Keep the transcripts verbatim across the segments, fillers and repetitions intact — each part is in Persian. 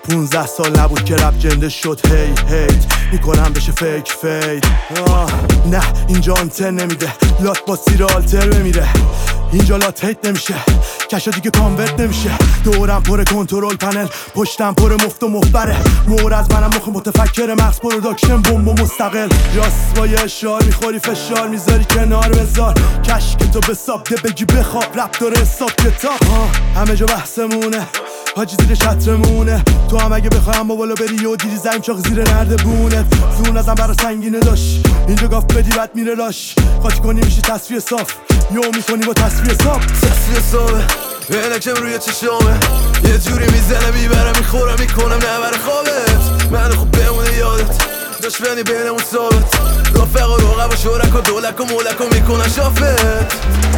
پونزده سال نبود که رپ جنده شد هی هیت میکنم بشه فیک فید. نه اینجا آنتن نمیده، لات با سیر آلتر بمیره. اینجا لات هیت نمیشه، کشا دیگه کانورت نمیشه. دورم پر کنترل پنل، پشتم پر مفت و مخبره. مور از منم مخ متفکر، مغز پروداکشن بمب و مستقل. راست با یه اشار میخوری فشار میذاری کنار بذار. کشک تو به ساب ده بگی بخواب، رپ داره حساب کتاب. همه جا بحثمونه، حاجی زیر چترمونه. تو هم اگه بخوای اما بالا بری و دیری زنگ چاق زیر نرده بونت. زون ازم برا سنگینه داشت، اینجا گاف بدی بد میره لاش. خاطی کنی میشی تصفیه صاف، یو میکنی با تصفیه صاف. تصفیه صافه عینکم روی چشامه، یه جوری میزنه میبرم میخورم میکنم نبر خوابت. من خوب بمونه یادت، دشمنی بینمون ثابت. رفق و رقب و شرک و دولک و مولک و میکنن شافت.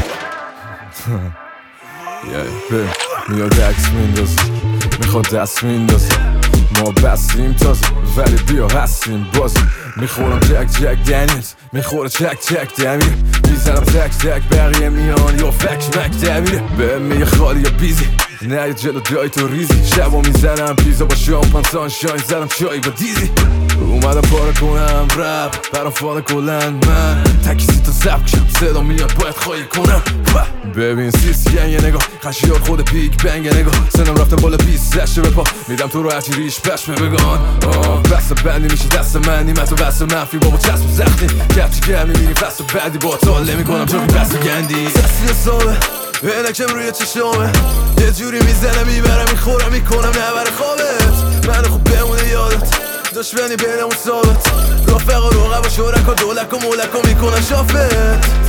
میاد عکس میندازه، میخواد دست میندازه. ما بستیم تازه ولی بیا هستیم بازی. میخورم جک جک دنیز، میخوره چک چک دمیر. میزنم تک تک بقیه میان یا فک مک دمیره. به میگه خالی یا بیزی، نه یه جلو جای تو ریزی. شبا میزنم پیزا با شامپان سانشاین، زدم چای با دیزی. اومدم پاره کنم رپ برام فال کلن. من تکیسی تا زب کشم، صدا میاد باید خواهی کنم. ببین سیسی یه نگاه خشیار خود پیک بنگ نگاه. سنم رفتم بالا بیست زشه به پا، میدم تو رو هرچی ریش پشمه بگان. بسته بندی میشه دست من نیمت و بسته منفی بابا چسب زخمی. گرچی که میبینی فست و بعدی با تاله میکنم چون بست گندی. تصفیه صابه عینکم روی چشامه، یه جوری میزنه میبرم میخورم میکنم نبر خوابت. من خوب بمونه یادت، دشمنی بینمون ثابت. رفق و رقب و شرک و دولک و مولک و میکنن شافت.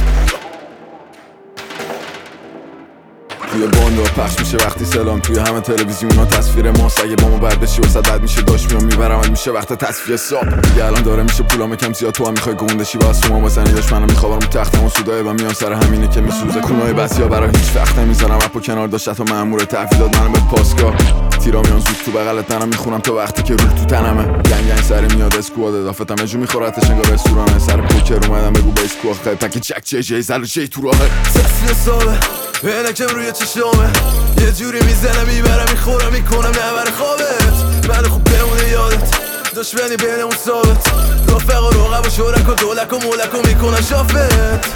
توی باندو پخش میشه وقتی سلام، توی همه تلویزیون ها تصویر ماست. اگه با ما بر بشی و صد میشه داشت میام میبرم. میشه وقت تصفیه صاب دیگه الان داره میشه پولام کم زیاد. تو هم میخوای گوندشی باز شما بزنی داشت منم میخوابم رو تختم و سودای و میان سر همینه که میسوزه. کونای بسیا برای هیچ وقت نمیذارم رپو کنار داشت. تا مأمور تحویلات منم به پاسگاه تیرا میان زود تو بغلت منم میخونم تا وقتی که روح تو تنمه. گنگ گنگ سر میاد اسکواد اضافتم اجو میخورتش انگار رستورانه. سر پوکر اومدم بگو به اسکواد خیلی پک چک چه جی زلو چی تو راهه. تصفیه صابه عینکم روی چشامه، یه جوری میزنه میبرم میخورم میکنم نبر خوابت. من خوب بمونه یادت، دشمنی بینمون ثابت. رفق و رقب و شرک و دولک و مولک و میکنن شافت.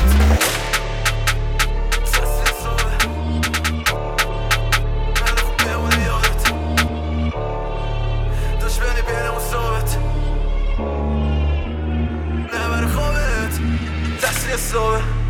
تصفیه صابه